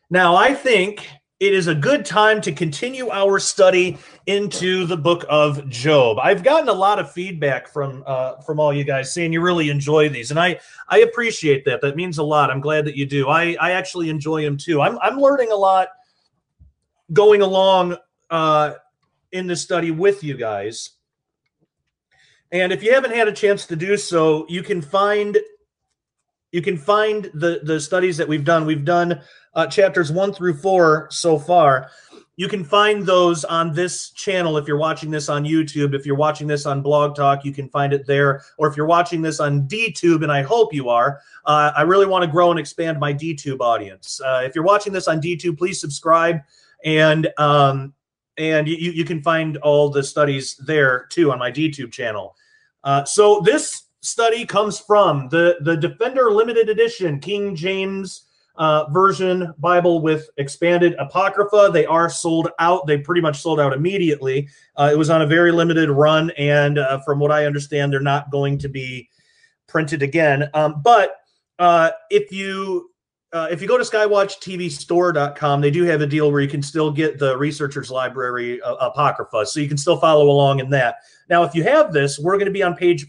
Now, I think it is a good time to continue our study into the book of Job. I've gotten a lot of feedback from all you guys saying you really enjoy these, and I appreciate that. That means a lot. I'm glad that you do. I actually enjoy them too. I'm learning a lot going along in this study with you guys. And if you haven't had a chance to do so, you can find the studies that we've done. We've done chapters 1 through 4 so far. You can find those on this channel if you're watching this on YouTube. If you're watching this on Blog Talk, you can find it there. Or if you're watching this on DTube, and I hope you are, I really want to grow and expand my DTube audience. If you're watching this on DTube, please subscribe, and you can find all the studies there too on my DTube channel. So this study comes from the Defender Limited Edition King James Version Bible with expanded Apocrypha. They are sold out. They pretty much sold out immediately. It was on a very limited run, and from what I understand, they're not going to be printed again. But if you go to skywatchtvstore.com, they do have a deal where you can still get the Researcher's Library Apocrypha, so you can still follow along in that. Now, if you have this, we're going to be on page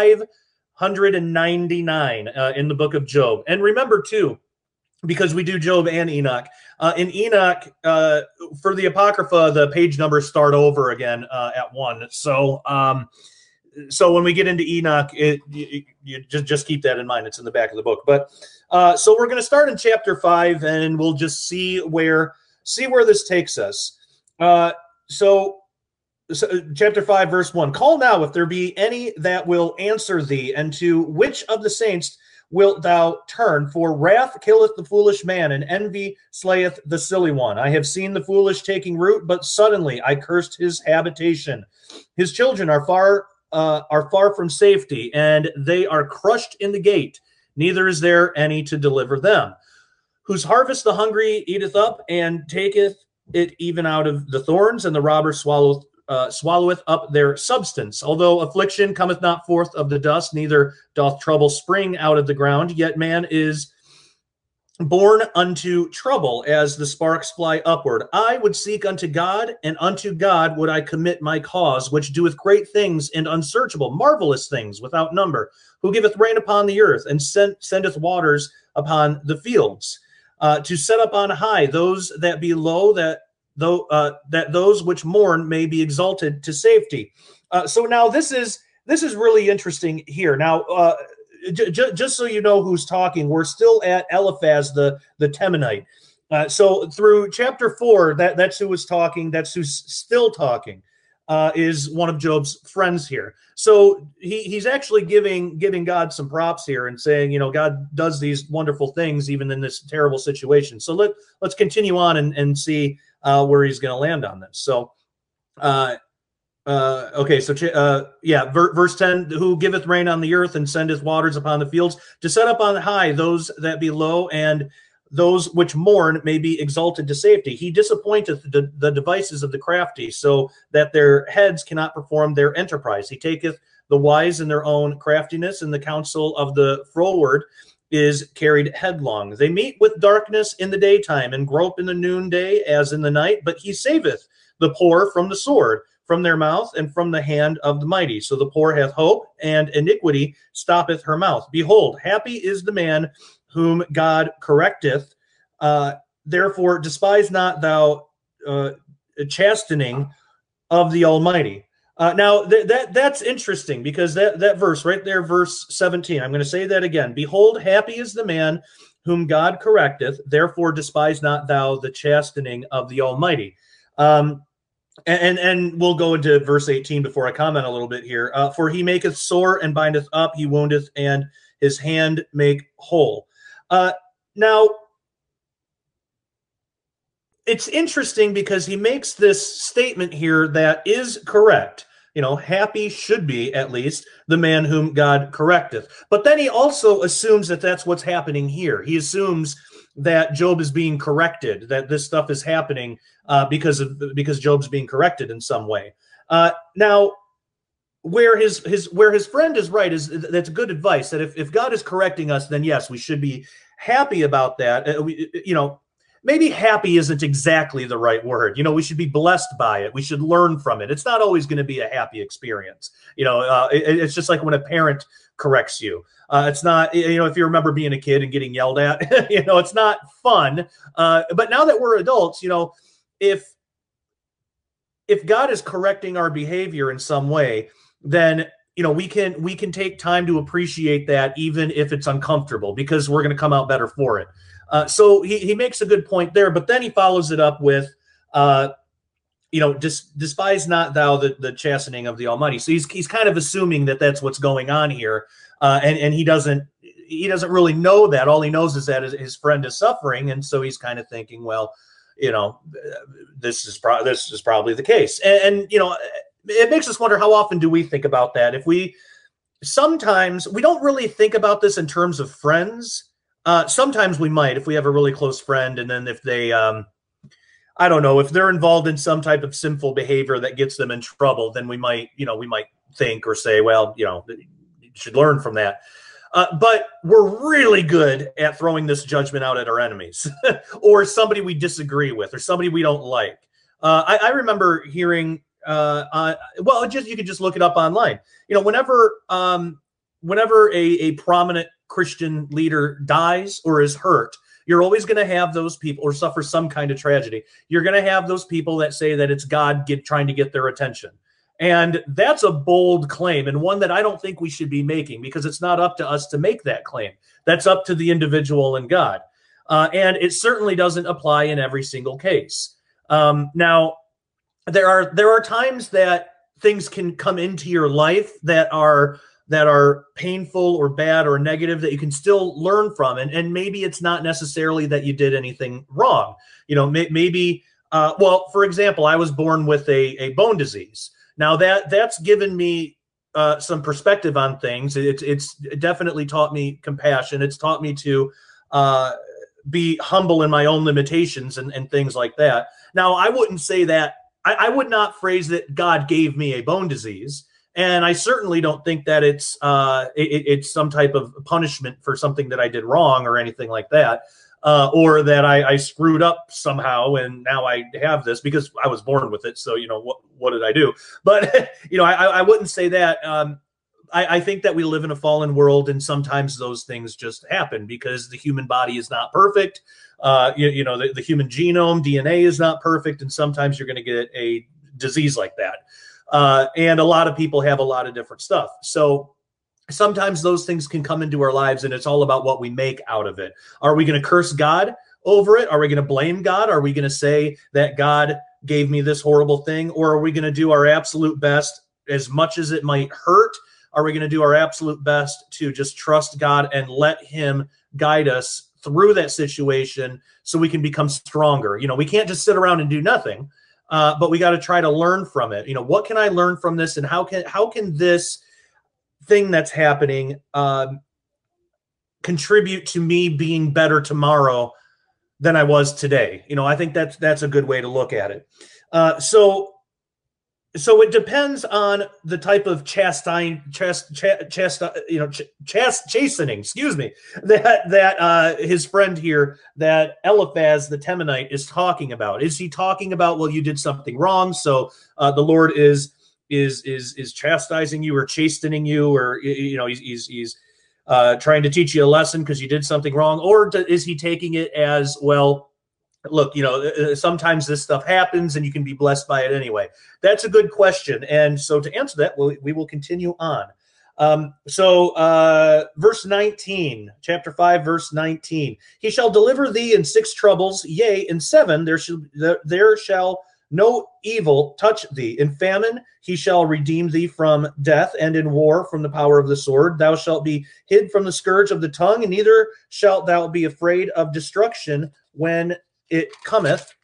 599 in the book of Job. And remember, too, because we do Job and Enoch, in Enoch, for the Apocrypha, the page numbers start over again at 1. So when we get into Enoch, you just keep that in mind. It's in the back of the book. But so we're going to start in chapter 5, and we'll just see where this takes us. So chapter 5, verse 1. Call now if there be any that will answer thee, and to which of the saints wilt thou turn? For wrath killeth the foolish man, and envy slayeth the silly one. I have seen the foolish taking root, but suddenly I cursed his habitation. His children are far from safety, and they are crushed in the gate. Neither is there any to deliver them. Whose harvest the hungry eateth up, and taketh it even out of the thorns, and the robber swalloweth up their substance. Although affliction cometh not forth of the dust, neither doth trouble spring out of the ground, yet man is born unto trouble as the sparks fly upward. I would seek unto God, and unto God would I commit my cause, which doeth great things and unsearchable, marvelous things without number, who giveth rain upon the earth, and sendeth waters upon the fields, to set up on high those that be low, that those which mourn may be exalted to safety. So now this is really interesting here. Now, just so you know who's talking, we're still at Eliphaz the Temanite. So through chapter 4, that's who was talking. That's who's still talking. Is one of Job's friends here. So he's actually giving God some props here and saying, God does these wonderful things even in this terrible situation. So let's continue on and see where he's going to land on this. So, okay. So, verse 10, who giveth rain on the earth and sendeth waters upon the fields, to set up on high those that be low, and those which mourn may be exalted to safety. He disappointeth the devices of the crafty, so that their heads cannot perform their enterprise. He taketh the wise in their own craftiness, and the counsel of the froward is carried headlong. They meet with darkness in the daytime, and grope in the noonday as in the night, but he saveth the poor from the sword, from their mouth, and from the hand of the mighty. So the poor hath hope, and iniquity stoppeth her mouth. Behold, happy is the man whom God correcteth. Therefore despise not thou chastening of the Almighty. Now that's interesting, because that verse right there, verse 17, I'm going to say that again. Behold, happy is the man whom God correcteth. Therefore despise not thou the chastening of the Almighty. And we'll go into verse 18 before I comment a little bit here. For he maketh sore and bindeth up, he woundeth, and his hand make whole. Now, it's interesting because he makes this statement here that is correct. Happy should be, at least, the man whom God correcteth. But then he also assumes that that's what's happening here. He assumes that Job is being corrected, that this stuff is happening because Job's being corrected in some way. Now, where his friend is right is that's good advice. That if God is correcting us, then yes, we should be happy about that. maybe happy isn't exactly the right word. You know, we should be blessed by it. We should learn from it. It's not always going to be a happy experience. You know, it's just like when a parent corrects you. It's not, you know, if you remember being a kid and getting yelled at, you know, it's not fun. But now that we're adults, you know, if God is correcting our behavior in some way, then, you know, we can take time to appreciate that, even if it's uncomfortable, because we're going to come out better for it. So he makes a good point there, but then he follows it up with, you know, despise not thou the chastening of the Almighty. So he's kind of assuming that that's what's going on here, and he doesn't really know that. All he knows is that his friend is suffering, and so he's kind of thinking, well, you know, this is probably the case, and you know, it makes us wonder, how often do we think about that? Sometimes we don't really think about this in terms of friends. Sometimes we might, if we have a really close friend, and then if they, I don't know, if they're involved in some type of sinful behavior that gets them in trouble, then we might think or say, well, you know, you should learn from that. But we're really good at throwing this judgment out at our enemies or somebody we disagree with or somebody we don't like. I remember hearing, you could just look it up online. You know, whenever a prominent Christian leader dies or is hurt, you're always going to have those people, or suffer some kind of tragedy. You're going to have those people that say that it's God trying to get their attention. And that's a bold claim, and one that I don't think we should be making, because it's not up to us to make that claim. That's up to the individual and God. And it certainly doesn't apply in every single case. Now, there are times that things can come into your life that are painful or bad or negative that you can still learn from. And maybe it's not necessarily that you did anything wrong. You know, maybe, for example, I was born with a bone disease. Now that's given me some perspective on things. It's definitely taught me compassion. It's taught me to be humble in my own limitations and things like that. Now, I wouldn't say that, I would not phrase that God gave me a bone disease. And I certainly don't think that it's some type of punishment for something that I did wrong or anything like that, or that I screwed up somehow and now I have this because I was born with it. So, you know, what did I do? But, you know, I wouldn't say that. I think that we live in a fallen world, and sometimes those things just happen because the human body is not perfect. You know, the human genome, DNA is not perfect, and sometimes you're going to get a disease like that. And a lot of people have a lot of different stuff. So sometimes those things can come into our lives, and it's all about what we make out of it. Are we going to curse God over it? Are we going to blame God? Are we going to say that God gave me this horrible thing? Or are we going to do our absolute best, as much as it might hurt? Are we going to do our absolute best to just trust God and let him guide us through that situation so we can become stronger? You know, we can't just sit around and do nothing. But we got to try to learn from it. You know, what can I learn from this, and how can this thing that's happening contribute to me being better tomorrow than I was today? You know, I think that's a good way to look at it. So it depends on the type of chastening, excuse me, that his friend here, that Eliphaz the Temanite, is talking about. Is he talking about, well, you did something wrong, so the Lord is chastising you or chastening you, or, you know, he's trying to teach you a lesson because you did something wrong? Or is he taking it as, well, look, you know, sometimes this stuff happens and you can be blessed by it anyway? That's a good question. And so to answer that, we will continue on. Verse 19, chapter 5, verse 19, he shall deliver thee in 6 troubles, yea, in 7 there shall no evil touch thee. In famine he shall redeem thee from death, and in war from the power of the sword. Thou shalt be hid from the scourge of the tongue, and neither shalt thou be afraid of destruction when it cometh.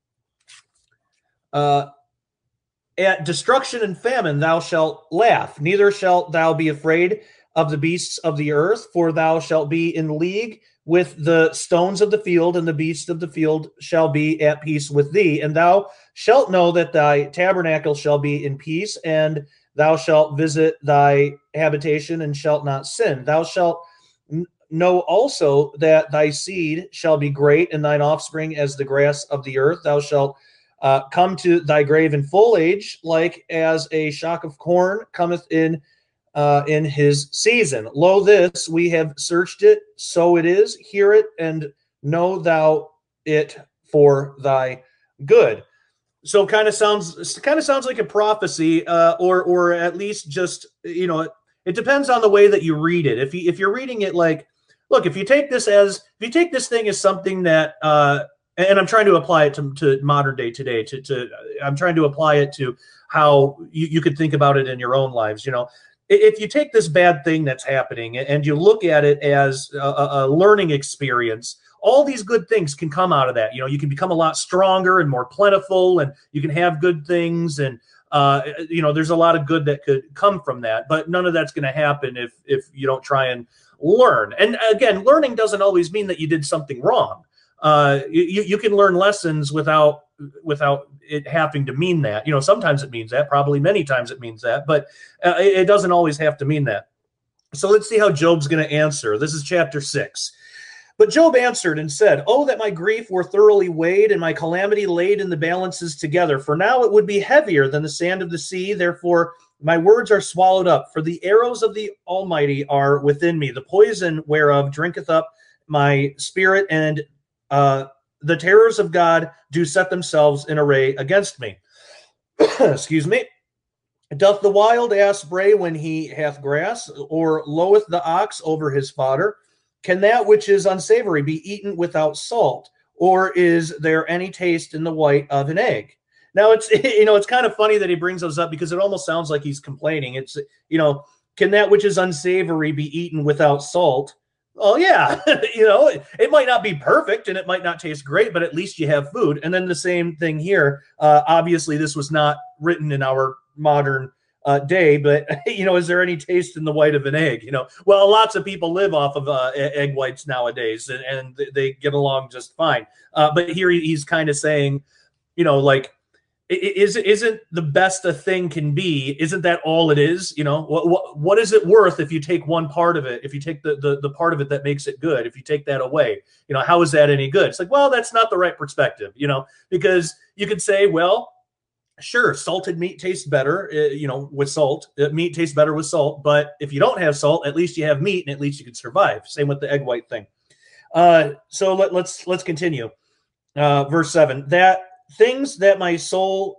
At destruction and famine thou shalt laugh, neither shalt thou be afraid of the beasts of the earth, for thou shalt be in league with the stones of the field, and the beasts of the field shall be at peace with thee. And thou shalt know that thy tabernacle shall be in peace, and thou shalt visit thy habitation and shalt not sin. Thou shalt know also that thy seed shall be great, and thine offspring as the grass of the earth. Thou shalt come to thy grave in full age, like as a shock of corn cometh in his season. Lo, this we have searched it, so it is. Hear it, and know thou it for thy good. So kind of sounds like a prophecy, or at least just, it depends on the way that you read it. If you're reading it like, look, if you take this thing as something that, and I'm trying to apply it to modern day today, I'm trying to apply it to how you could think about it in your own lives. If you take this bad thing that's happening and you look at it as a learning experience, all these good things can come out of that. You can become a lot stronger and more plentiful, and you can have good things. And, there's a lot of good that could come from that, but none of that's going to happen if you don't try and learn. And again, learning doesn't always mean that you did something wrong. You can learn lessons without it having to mean that. Sometimes it means that, probably many times it means that, but it doesn't always have to mean that. So let's see how Job's going to answer. This is chapter 6. But Job answered and said, "Oh, that my grief were thoroughly weighed and my calamity laid in the balances together. For now it would be heavier than the sand of the sea. Therefore my words are swallowed up. For the arrows of the Almighty are within me. The poison whereof drinketh up my spirit, and the terrors of God do set themselves in array against me." Excuse me. "Doth the wild ass bray when he hath grass, or loweth the ox over his fodder? Can that which is unsavory be eaten without salt? Or is there any taste in the white of an egg?" Now it's kind of funny that he brings those up, because it almost sounds like he's complaining. It's, can that which is unsavory be eaten without salt? Oh yeah, it might not be perfect and it might not taste great, but at least you have food. And then the same thing here. Obviously, this was not written in our modern day, but is there any taste in the white of an egg? Well, lots of people live off of egg whites nowadays, and they get along just fine. But here he's kind of saying, like, isn't the best a thing can be? Isn't that all it is? What is it worth if you take one part of it? If you take the part of it that makes it good, if you take that away, how is that any good? It's like, well, that's not the right perspective, because you could say, well, sure, salted meat tastes better, with salt. Meat tastes better with salt, but if you don't have salt, at least you have meat, and at least you can survive. Same with the egg white thing. So let's continue. Verse 7. The things that my soul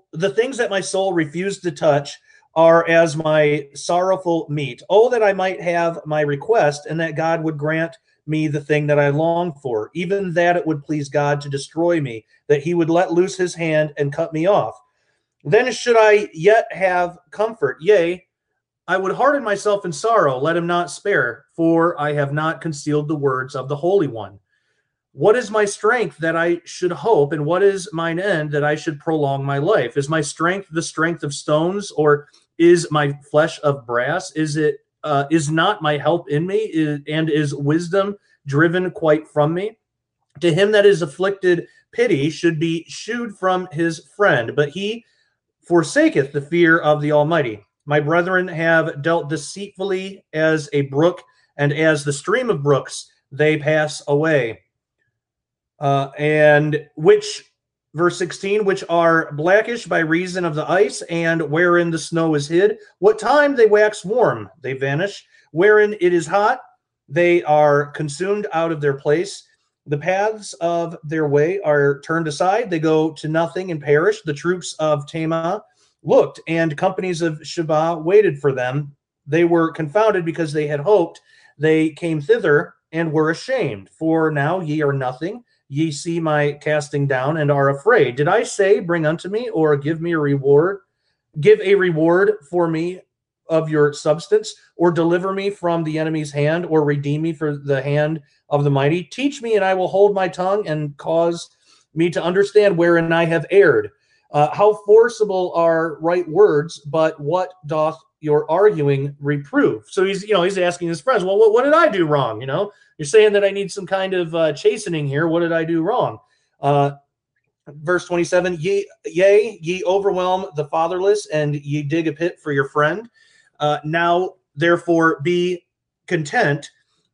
refused to touch are as my sorrowful meat. Oh, that I might have my request, and that God would grant me the thing that I long for, even that it would please God to destroy me, that he would let loose his hand and cut me off. Then should I yet have comfort? Yea, I would harden myself in sorrow, let him not spare, for I have not concealed the words of the Holy One. What is my strength that I should hope, and what is mine end that I should prolong my life? Is my strength the strength of stones, or is my flesh of brass? Is not my help in me, and is wisdom driven quite from me? To him that is afflicted, pity should be shewed from his friend, but he forsaketh the fear of the Almighty. My brethren have dealt deceitfully as a brook, and as the stream of brooks they pass away. And which, verse 16, which are blackish by reason of the ice, and wherein the snow is hid. What time they wax warm, they vanish. Wherein it is hot, they are consumed out of their place. The paths of their way are turned aside. They go to nothing and perish. The troops of Tema looked, and companies of Sheba waited for them. They were confounded because they had hoped. They came thither and were ashamed. For now ye are nothing. Ye see my casting down and are afraid. Did I say, bring unto me, or give me a reward? Give a reward for me of your substance, or deliver me from the enemy's hand, or redeem me for the hand of the mighty. Teach me, and I will hold my tongue, and cause me to understand wherein I have erred. How forcible are right words, but what doth your arguing reprove? So he's asking his friends, well, what did I do wrong? You're saying that I need some kind of chastening here. What did I do wrong? Verse 27, ye overwhelm the fatherless, and ye dig a pit for your friend. Now, therefore, be content,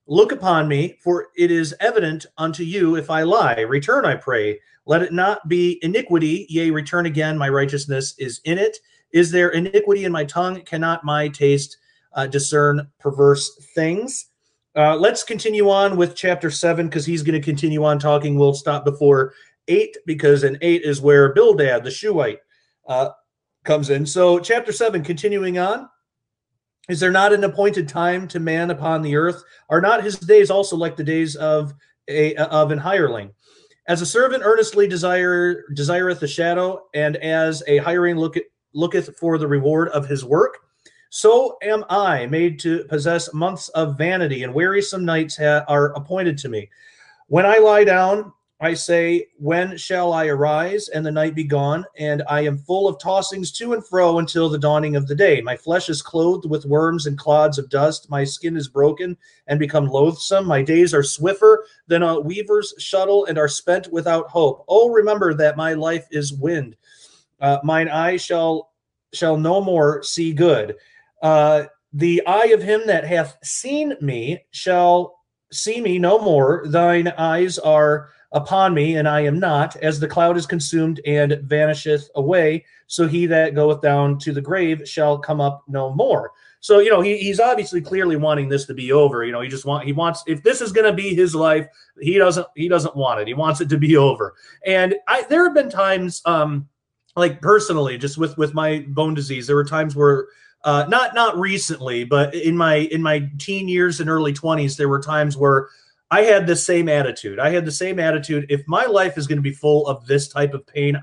Look upon me, for it is evident unto you if I lie. Return, I pray. Let it not be iniquity. Yea, return again. My righteousness is in it. Is there iniquity in my tongue? Cannot my taste discern perverse things? Let's continue on with chapter 7 because he's going to continue on talking. We'll stop before 8 because in 8 is where Bildad, the Shuhite, comes in. So chapter 7, continuing on. Is there not an appointed time to man upon the earth? Are not his days also like the days of an hireling? As a servant earnestly desireth the shadow, and as a hireling looketh for the reward of his work, so am I made to possess months of vanity, and wearisome nights are appointed to me. When I lie down, I say, when shall I arise and the night be gone? And I am full of tossings to and fro until the dawning of the day. My flesh is clothed with worms and clods of dust. My skin is broken and become loathsome. My days are swifter than a weaver's shuttle and are spent without hope. Oh, remember that my life is wind. Mine eye shall no more see good. The eye of him that hath seen me shall see me no more. Thine eyes are upon me, and I am not, as the cloud is consumed and vanisheth away, so he that goeth down to the grave shall come up no more. So, he's obviously clearly wanting this to be over. He wants, if this is going to be his life, he doesn't want it. He wants it to be over. And there have been times, like personally, just with my bone disease, there were times where, not recently, but in my teen years and early 20s, there were times where I had the same attitude. If my life is going to be full of this type of pain,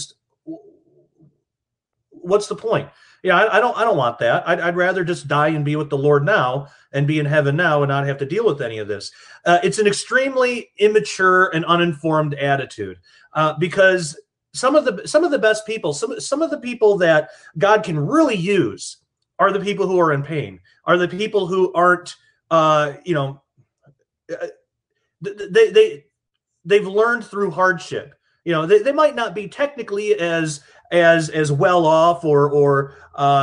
what's the point? Yeah, I don't want that. I'd rather just die and be with the Lord now and be in heaven now and not have to deal with any of this. It's an extremely immature and uninformed attitude because some of the best people, some of the people that God can really use are the people who are in pain, are the people who aren't, they've learned through hardship. They might not be technically as well off or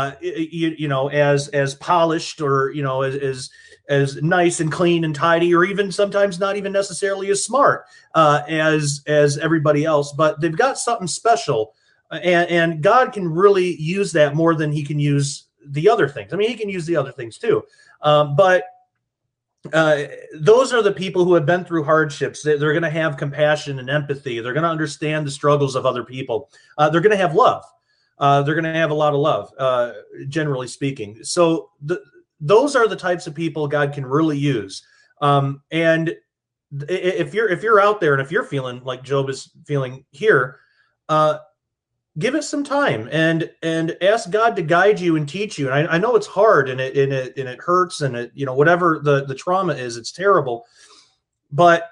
as polished or as nice and clean and tidy, or even sometimes not even necessarily as smart as everybody else, but they've got something special, and God can really use that more than he can use the other things. I mean, he can use the other things too, but those are the people who have been through hardships. They're going to have compassion and empathy. They're going to understand the struggles of other people. They're going to have love. They're going to have a lot of love, generally speaking. So those are the types of people God can really use. And if you're out there and if you're feeling like Job is feeling here, give it some time and ask God to guide you and teach you. And I know it's hard and it hurts and it, whatever the trauma is, it's terrible, but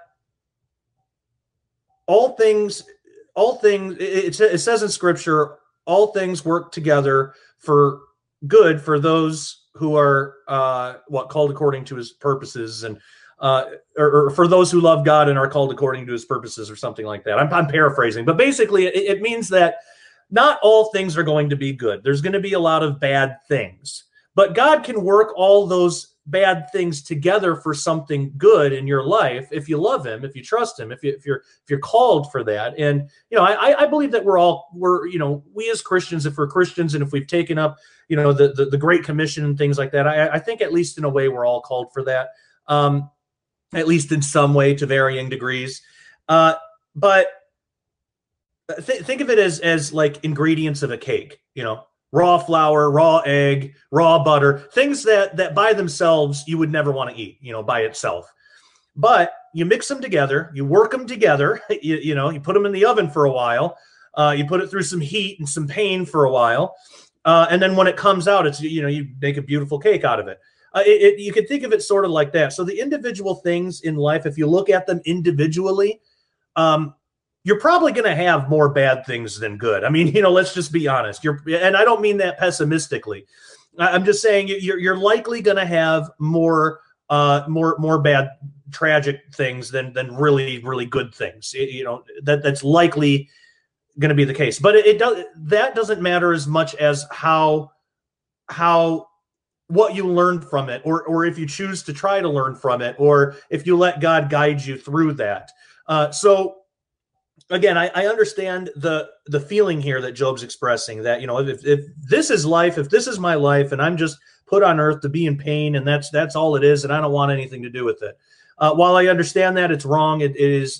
all things, it says in scripture, all things work together for good for those who are called according to his purposes, and or for those who love God and are called according to his purposes, or something like that. I'm paraphrasing, but basically it means that not all things are going to be good. There's going to be a lot of bad things, but God can work all those bad things together for something good in your life if you love him, if you trust him, if you're called for that. And I believe that we're we as Christians, if we're Christians and if we've taken up the Great Commission and things like that, I think at least in a way we're all called for that, at least in some way to varying degrees. But think of it as like ingredients of a cake, raw flour, raw egg, raw butter, things that by themselves you would never want to eat, by itself. But you mix them together, you work them together, you put them in the oven for a while, you put it through some heat and some pain for a while, and then when it comes out, it's you make a beautiful cake out of it. You could think of it sort of like that. So the individual things in life, if you look at them individually, you're probably going to have more bad things than good. I mean, let's just be honest. And I don't mean that pessimistically. I'm just saying you're likely going to have more bad, tragic things than really, really good things. That's likely going to be the case. But that doesn't matter as much as how what you learned from it, or if you choose to try to learn from it, or if you let God guide you through that. So again, I understand the feeling here that Job's expressing, that, you know, if this is life, if this is my life, and I'm just put on earth to be in pain, and that's all it is, and I don't want anything to do with it. While I understand that it's wrong, that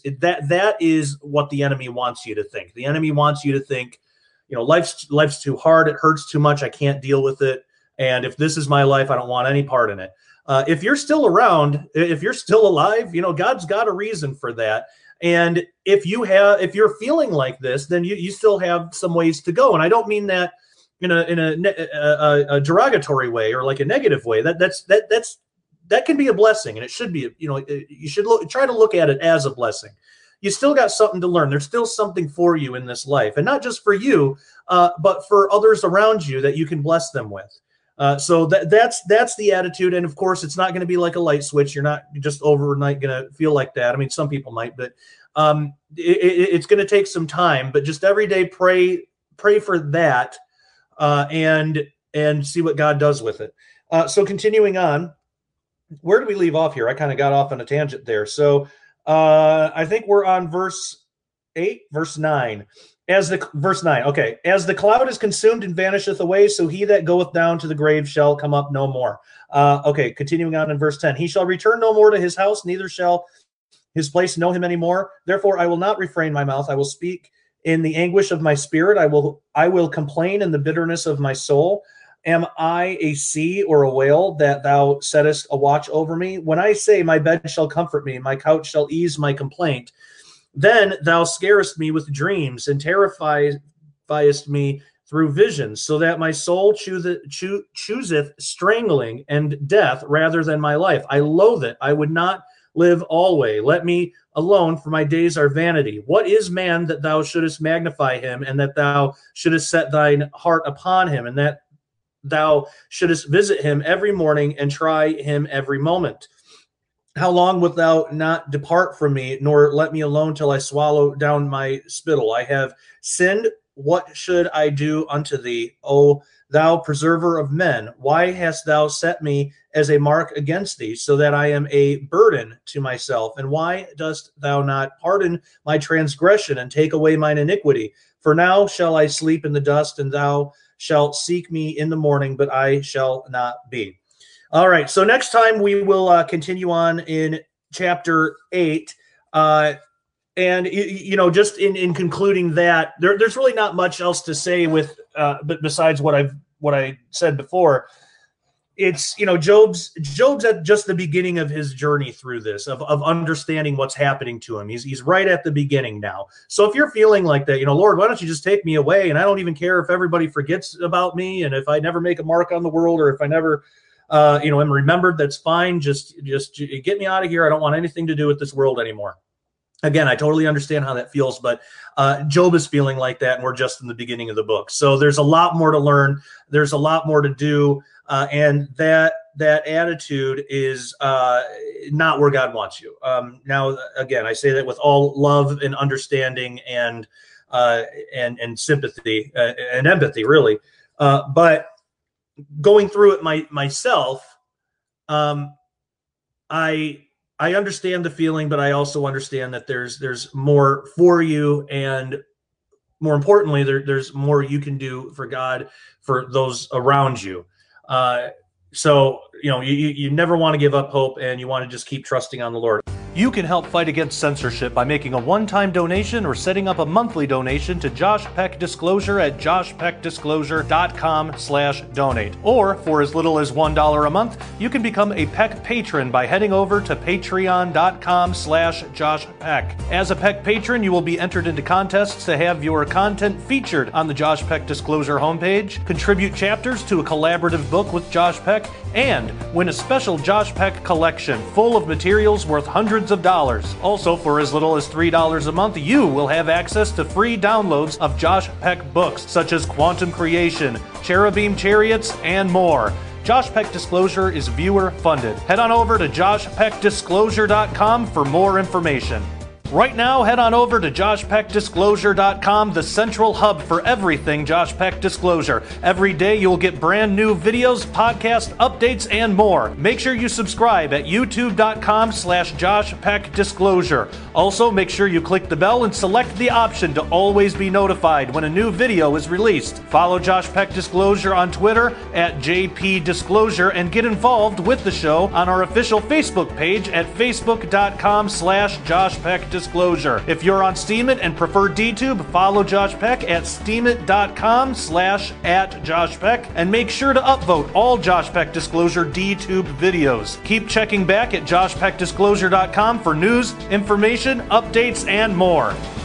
is what the enemy wants you to think. The enemy wants you to think, you know, life's too hard, it hurts too much, I can't deal with it, and if this is my life, I don't want any part in it. If you're still around, if you're still alive, you know, God's got a reason for that. And if you're feeling like this, then you still have some ways to go. And I don't mean that in a derogatory way or like a negative way. That can be a blessing, and it should be. You know, you should try to look at it as a blessing. You still got something to learn. There's still something for you in this life, and not just for you, but for others around you that you can bless them with. So that's the attitude. And of course, it's not going to be like a light switch. You're not just overnight going to feel like that. I mean, some people might, but it's going to take some time. But just every day, pray for that, and see what God does with it. So continuing on, where do we leave off here? I kind of got off on a tangent there. So I think we're on verse 9. Verse 9, okay. As the cloud is consumed and vanisheth away, so he that goeth down to the grave shall come up no more. Okay, continuing on in verse 10. He shall return no more to his house, neither shall his place know him any more. Therefore I will not refrain my mouth. I will speak in the anguish of my spirit. I will complain in the bitterness of my soul. Am I a sea or a whale that thou settest a watch over me? When I say, my bed shall comfort me, my couch shall ease my complaint, then thou scarest me with dreams, and terrifiest me through visions, so that my soul chooseth strangling and death rather than my life. I loathe it. I would not live alway. Let me alone, for my days are vanity. What is man that thou shouldest magnify him, and that thou shouldest set thine heart upon him, and that thou shouldest visit him every morning and try him every moment? How long wilt thou not depart from me, nor let me alone till I swallow down my spittle? I have sinned. What should I do unto thee, O thou preserver of men? Why hast thou set me as a mark against thee, so that I am a burden to myself? And why dost thou not pardon my transgression and take away mine iniquity? For now shall I sleep in the dust, and thou shalt seek me in the morning, but I shall not be. All right, so next time we will continue on in chapter 8. And, you know, just in concluding that, there's really not much else to say but besides what I said before. It's, you know, Job's at just the beginning of his journey through this, of understanding what's happening to him. He's right at the beginning now. So if you're feeling like that, you know, Lord, why don't you just take me away? And I don't even care if everybody forgets about me, and if I never make a mark on the world, or if I never am remembered, that's fine. Just get me out of here. I don't want anything to do with this world anymore. Again, I totally understand how that feels, but Job is feeling like that, and we're just in the beginning of the book. So there's a lot more to learn. There's a lot more to do, and that attitude is not where God wants you. Now, again, I say that with all love and understanding and sympathy and empathy, really. But going through it myself, I understand the feeling, but I also understand that there's more for you, and more importantly, there's more you can do for God, for those around you. So, you know, you never want to give up hope, and you want to just keep trusting on the Lord. You can help fight against censorship by making a one-time donation or setting up a monthly donation to Josh Peck Disclosure at joshpeckdisclosure.com/donate. Or for as little as $1 a month, you can become a Peck patron by heading over to patreon.com/joshpeck. As a Peck patron, you will be entered into contests to have your content featured on the Josh Peck Disclosure homepage, contribute chapters to a collaborative book with Josh Peck, and win a special Josh Peck collection full of materials worth hundreds of dollars. Also, for as little as $3 a month, you will have access to free downloads of Josh Peck books such as Quantum Creation, Cherubim Chariots, and more. Josh Peck Disclosure is viewer funded. Head on over to joshpeckdisclosure.com for more information. Right now, head on over to JoshPeckDisclosure.com, the central hub for everything Josh Peck Disclosure. Every day you'll get brand new videos, podcast updates, and more. Make sure you subscribe at youtube.com/JoshPeckDisclosure. Also, make sure you click the bell and select the option to always be notified when a new video is released. Follow Josh Peck Disclosure on Twitter at JPDisclosure and get involved with the show on our official Facebook page at facebook.com/JoshPeckDisclosure. If you're on Steemit and prefer DTube, follow Josh Peck at steemit.com/@JoshPeck and make sure to upvote all Josh Peck Disclosure DTube videos. Keep checking back at JoshPeckDisclosure.com for news, information, updates, and more.